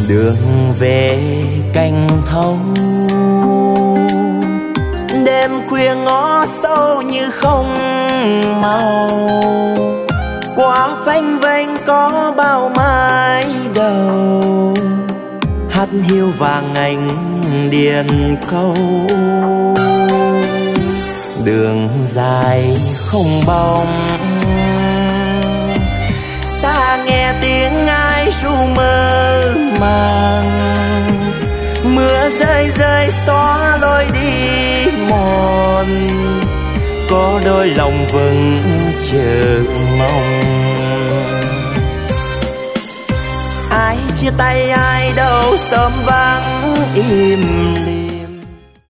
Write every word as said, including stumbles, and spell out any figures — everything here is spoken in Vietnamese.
đường về cành thâu, đêm khuya ngõ sâu như không màu, qua vênh vênh có bao mái đầu, hát hiu vàng ảnh điền câu. Đường dài không bóng, xa nghe tiếng ai ru mơ màng, mưa rơi rơi xóa lối đi mòn, có đôi lòng vẫn chờ mong. Ai chia tay ai đâu sớm vắng im lìm,